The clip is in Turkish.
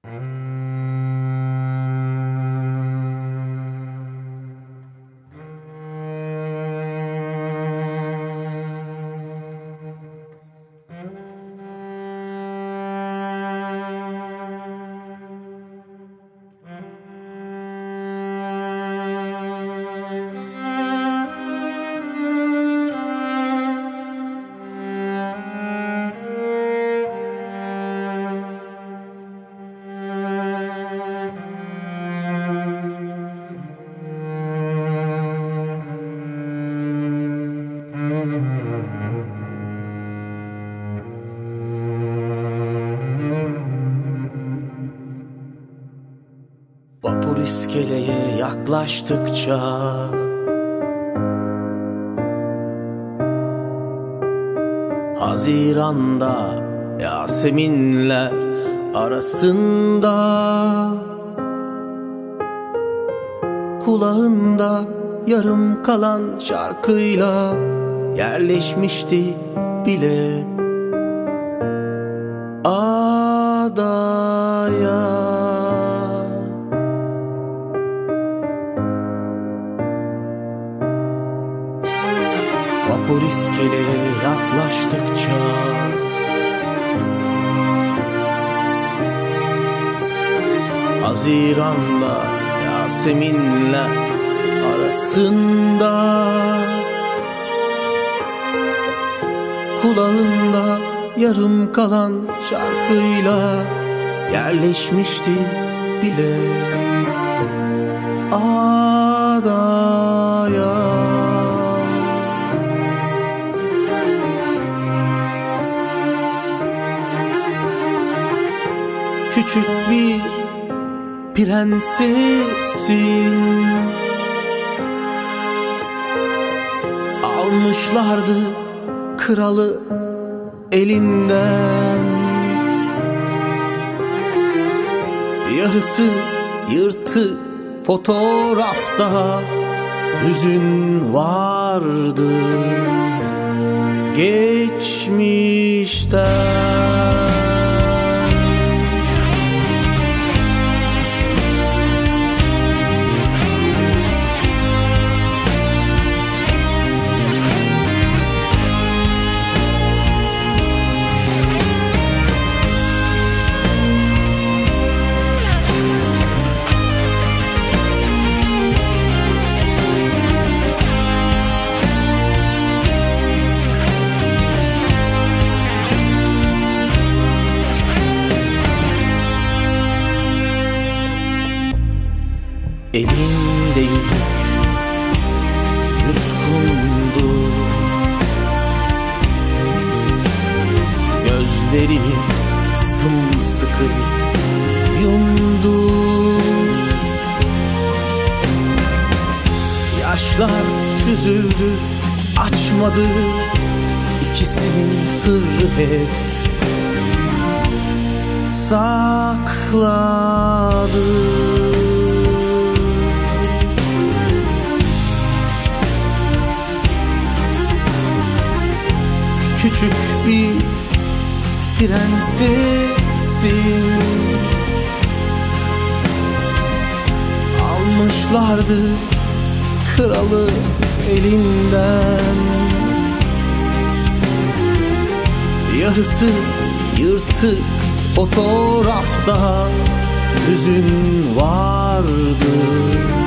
Vapur iskeleye yaklaştıkça Haziran'da Yaseminler arasında kulağında yarım kalan şarkıyla yerleşmişti bile adaya. Vapur iskeleye yaklaştıkça Haziran'da Yaseminler arasında kulağında yarım kalan şarkıyla yerleşmişti bile adaya. Küçük bir prensessin, almışlardı kralı elinden. Yarısı yırtık fotoğrafta hüzün vardı geçmişten. Elinde yüzük yutkundu, gözlerini sımsıkı yumdu. Yaşlar süzüldü, açmadı ikisinin sırrı hep sakladı. Küçük bir prensessin, almışlardı kralı elinden. Yarısı yırtık fotoğrafta hüzün vardı